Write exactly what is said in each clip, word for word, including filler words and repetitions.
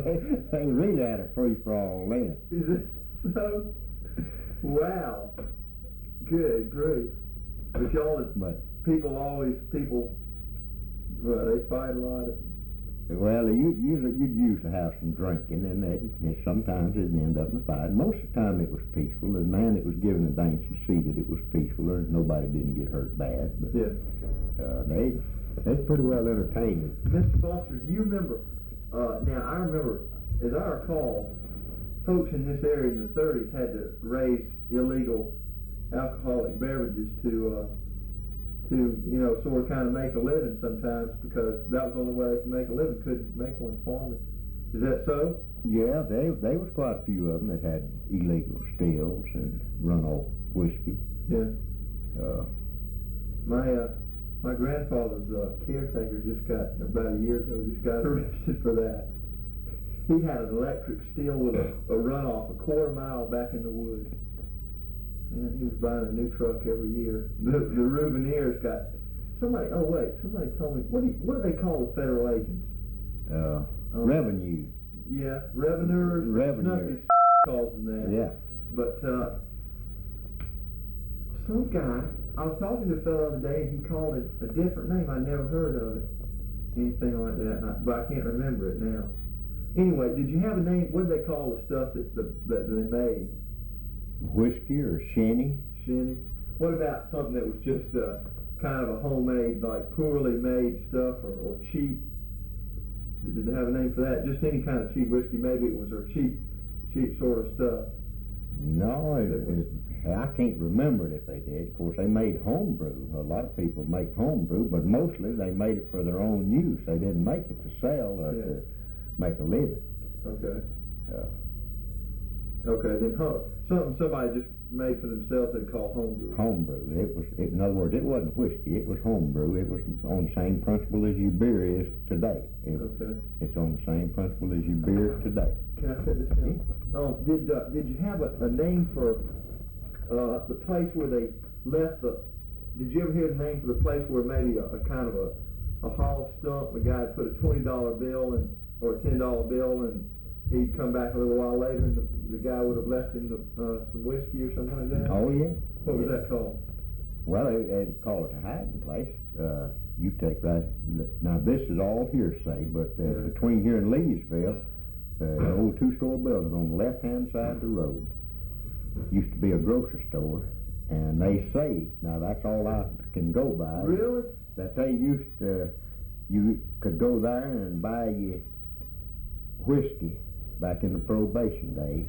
they, they really had a free-for-all then. Is it so? Wow. Good grief. But y'all, But, people always, people, well, they fight a lot. Of, well, you usually, you'd usually have some drinking, and they, and sometimes it'd end up in a fight. Most of the time it was peaceful. The man that was given the dance would see that it was peaceful, and nobody didn't get hurt bad. But yeah. uh, they, they pretty well entertained. Mister Foster, do you remember, uh, now I remember, as I recall, folks in this area in the thirties had to raise illegal alcoholic beverages to, uh, to, you know, sort of kind of make a living sometimes, because that was the only way they could make a living, couldn't make one farming. Is that so? Yeah, there there was quite a few of them that had illegal stills and runoff whiskey. Yeah. Uh, my uh, my grandfather's uh, caretaker just got, about a year ago, just got arrested for that. He had an electric still with a, a runoff a quarter mile back in the woods. And he was buying a new truck every year. The, the Rubeniers got, somebody, oh wait, somebody told me, what do, you, what do they call the federal agents? uh, Um, revenue. Yeah, revenuers. Revenuers. Snuffy calls them that. Yeah. But uh, some guy, I was talking to a fellow the other day, and he called it a different name. I never heard of it, anything like that, and I, but I can't remember it now. Anyway, did you have a name? What did they call the stuff that the, that they made? Whiskey or shinny. Shinny. What about something that was just uh, kind of a homemade, like poorly made stuff, or, or cheap? Did, did they have a name for that? Just any kind of cheap whiskey? Maybe it was or cheap, cheap sort of stuff. No, it, it, I can't remember it if they did. Of course, they made homebrew. A lot of people make homebrew, but mostly they made it for their own use. They didn't make it to sell or Yeah. to make a living. Okay. Uh, Okay, then huh, something somebody just made for themselves they call homebrew. homebrew. It was, it, in other words, it wasn't whiskey. It was homebrew. It was on the same principle as your beer is today. It, Okay. It's on the same principle as your beer today. Can I set this down? Um, did uh, did you have a, a name for uh, the place where they left the? Did you ever hear the name for the place where maybe a, a kind of a a hollow stump? The guy had put a twenty dollar bill and or a ten dollar bill, and he'd come back a little while later, and the, the guy would have left him the, uh, some whiskey or something like that. Oh yeah. What was yeah. that called? Well, they, they call it a hiding place. Uh, you take right. Now this is all hearsay, but uh, Yeah. between here and Leesville, uh, the old two-story building on the left-hand side of the road used to be a grocery store, and they say, now that's all I can go by, Really? that they used to, you could go there and buy your whiskey back in the probation days,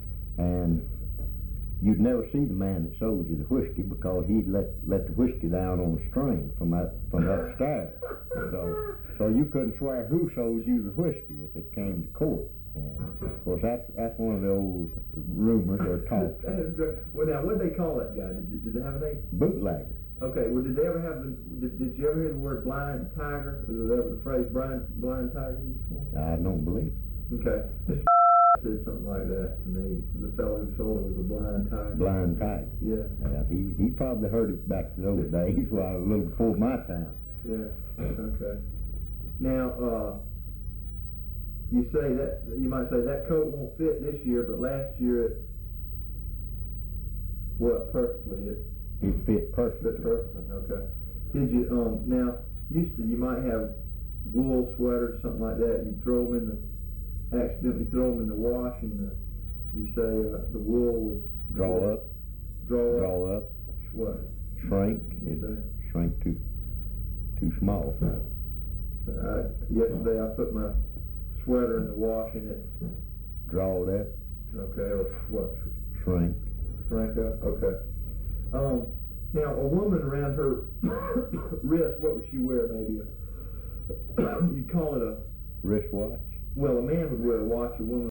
and you'd never see the man that sold you the whiskey because he'd let let the whiskey down on a string from up, from upstairs. So, so you couldn't swear who sold you the whiskey if it came to court. And of course, that's that's one of the old rumors or talks. That is great. Well, now, what did they call that guy? Did, did they have a name? Bootleggers. Okay, well, did they ever have the, did, did you ever hear the word blind tiger? Was there ever the phrase blind, blind tiger used for? I don't believe it. Okay. Mister said something like that to me. The fellow who sold it was a blind tiger. Blind tiger. Yeah. Yeah, he, he probably heard it back in those days, while a little before my time. Yeah. Okay. Now, uh, you say that, you might say that coat won't fit this year, but last year it, what, perfectly, it It fit fit perfectly. perfectly, okay. Did you, um, now, used to, you might have wool sweaters, something like that, you throw them in the, accidentally throw them in the wash, and the, you say, uh, the wool would Draw up, draw up, draw up, what? shrink. You It say? shrink too too small. I, yesterday I put my sweater in the wash and it, Draw up, okay, or what, shrink. shrank up, okay. Um, now a woman around her wrist, what would she wear? Maybe a, you'd call it a, Wristwatch. well, a man would wear a watch, a woman